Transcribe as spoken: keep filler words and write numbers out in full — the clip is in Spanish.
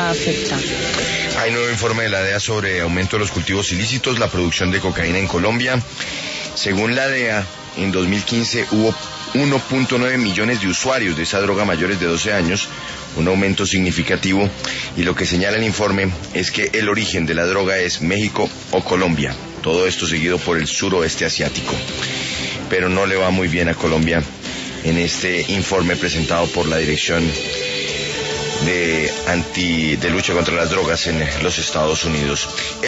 afecta. Hay nuevo informe de la D E A sobre aumento de los cultivos ilícitos, la producción de cocaína en Colombia. Según la D E A, en dos mil quince hubo uno punto nueve millones de usuarios de esa droga mayores de doce años, un aumento significativo, y lo que señala el informe es que el origen de la droga es México o Colombia, todo esto seguido por el suroeste asiático. Pero no le va muy bien a Colombia en este informe presentado por la Dirección de, anti, de Lucha contra las Drogas en los Estados Unidos.